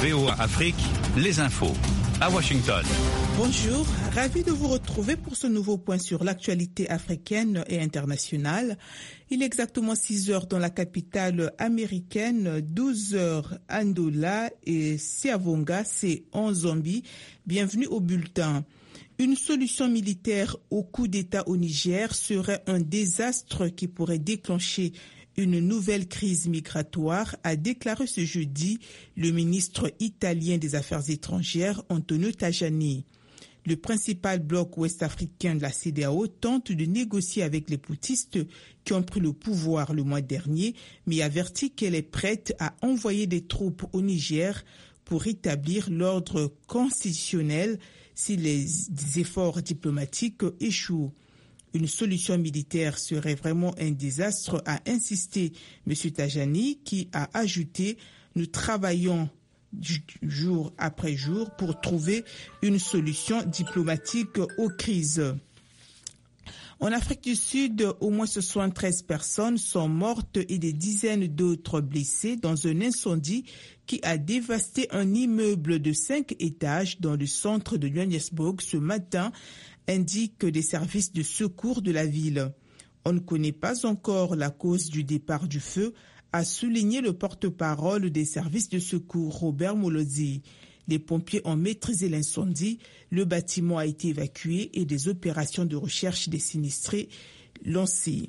VOA Afrique, les infos. À Washington. Bonjour, ravi de vous retrouver pour ce nouveau point sur l'actualité africaine et internationale. Il est exactement 6 heures dans la capitale américaine, 12 heures à Ndola et Siavonga, c'est en Zambie. Bienvenue au bulletin. Une solution militaire au coup d'État au Niger serait un désastre qui pourrait déclencher une nouvelle crise migratoire, a déclaré ce jeudi le ministre italien des Affaires étrangères, Antonio Tajani. Le principal bloc ouest-africain de la CEDEAO tente de négocier avec les poutistes qui ont pris le pouvoir le mois dernier, mais avertit qu'elle est prête à envoyer des troupes au Niger pour rétablir l'ordre constitutionnel si les efforts diplomatiques échouent. Une solution militaire serait vraiment un désastre, a insisté M. Tajani, qui a ajouté « Nous travaillons jour après jour pour trouver une solution diplomatique aux crises ». En Afrique du Sud, au moins 73 personnes sont mortes et des dizaines d'autres blessées dans un incendie qui a dévasté un immeuble de 5 étages dans le centre de Johannesburg ce matin, indiquent des services de secours de la ville. On ne connaît pas encore la cause du départ du feu, a souligné le porte-parole des services de secours Robert Molodzi. Les pompiers ont maîtrisé l'incendie, le bâtiment a été évacué et des opérations de recherche des sinistrés lancées.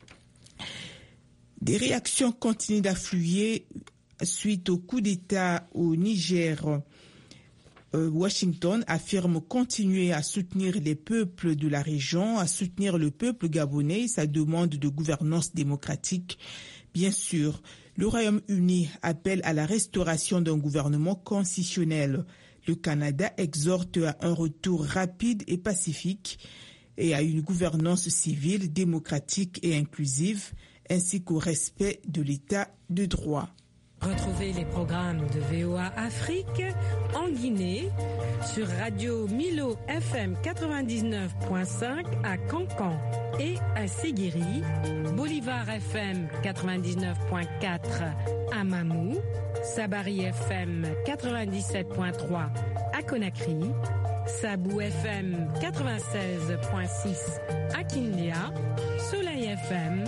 Des réactions continuent d'affluer suite au coup d'État au Niger. Washington affirme continuer à soutenir les peuples de la région, à soutenir le peuple gabonais, sa demande de gouvernance démocratique. Bien sûr, le Royaume-Uni appelle à la restauration d'un gouvernement constitutionnel. Le Canada exhorte à un retour rapide et pacifique et à une gouvernance civile, démocratique et inclusive, ainsi qu'au respect de l'état de droit. Retrouvez les programmes de VOA Afrique en Guinée sur Radio Milo FM 99.5 à Cancan et à Séguéri, Bolivar FM 99.4 à Mamou, Sabari FM 97.3 à Conakry, Sabou FM 96.6 à Kindia, Soleil FM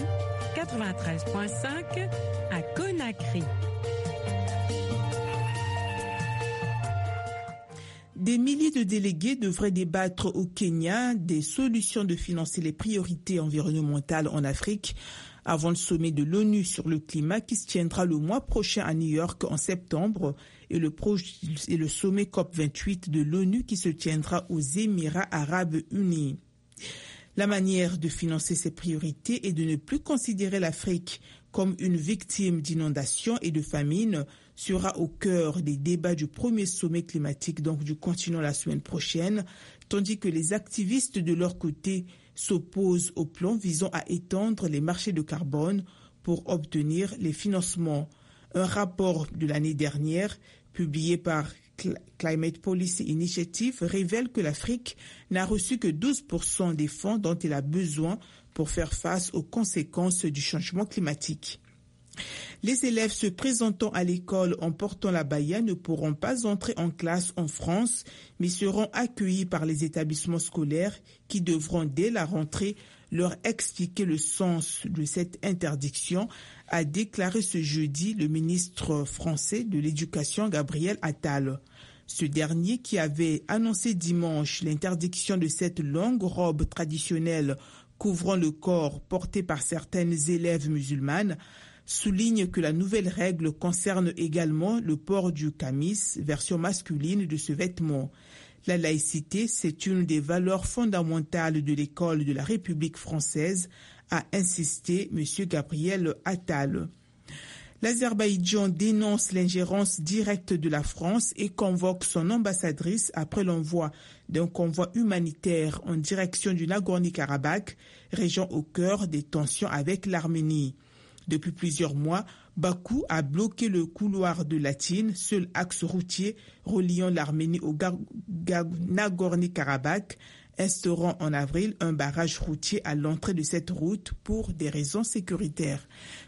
93.5 à Conakry. Des milliers de délégués devraient débattre au Kenya des solutions de financer les priorités environnementales en Afrique avant le sommet de l'ONU sur le climat qui se tiendra le mois prochain à New York en septembre et le sommet COP28 de l'ONU qui se tiendra aux Émirats arabes unis. La manière de financer ces priorités est de ne plus considérer l'Afrique comme une victime d'inondations et de famine sera au cœur des débats du premier sommet climatique donc du continent la semaine prochaine, tandis que les activistes de leur côté s'opposent au plan visant à étendre les marchés de carbone pour obtenir les financements. Un rapport de l'année dernière, publié par Climate Policy Initiative, révèle que l'Afrique n'a reçu que 12% des fonds dont elle a besoin pour faire face aux conséquences du changement climatique. Les élèves se présentant à l'école en portant la baya ne pourront pas entrer en classe en France, mais seront accueillis par les établissements scolaires qui devront dès la rentrée leur expliquer le sens de cette interdiction, a déclaré ce jeudi le ministre français de l'Éducation Gabriel Attal. Ce dernier, qui avait annoncé dimanche l'interdiction de cette longue robe traditionnelle couvrant le corps portée par certaines élèves musulmanes, souligne que la nouvelle règle concerne également le port du kamis, version masculine de ce vêtement. La laïcité, c'est une des valeurs fondamentales de l'école de la République française, a insisté M. Gabriel Attal. L'Azerbaïdjan dénonce l'ingérence directe de la France et convoque son ambassadrice après l'envoi d'un convoi humanitaire en direction du Nagorno-Karabakh, région au cœur des tensions avec l'Arménie. Depuis plusieurs mois, Bakou a bloqué le couloir de Latine, seul axe routier reliant l'Arménie au Nagorno-Karabakh, instaurant en avril un barrage routier à l'entrée de cette route pour des raisons sécuritaires.